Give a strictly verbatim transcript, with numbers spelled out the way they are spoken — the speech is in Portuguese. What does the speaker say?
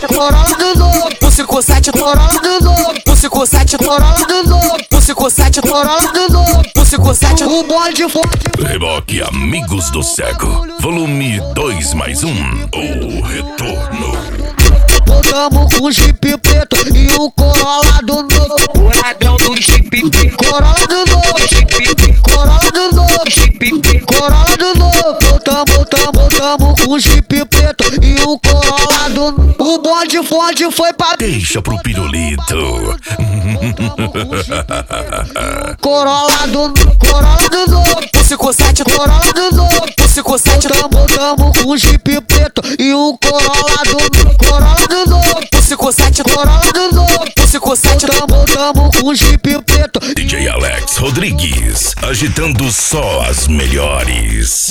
sete, Corolla do novo. O cinco sete, Corolla do novo. O cinco sete, Corolla do novo. O cinco sete, Corolla do novo. O cinco sete, o bonde forte. Reboque Amigos do Cego, volume dois mais um, o retorno. Voltamos com o Jeep preto e o Corolla do novo. O ladrão do Jeep, Corolla do novo. Jeep, Corolla do novo. Jeep, Corolla do novo. Voltamos, voltamos, voltamos com o Jeep preto e o Corolla do novo. O bonde forte foi pra... Deixa pro pirulito. Corolla do novo. Corolla do novo. O cinco sete, Corolla do novo. O cinco sete, voltamos, voltamos com o Jeep preto e o Corolla do novo. Corolla do novo. O cinco sete, Corolla do novo. O cinco sete, voltamos, voltamos com o Jeep preto. D J Alex Rodrigues, agitando só as melhores.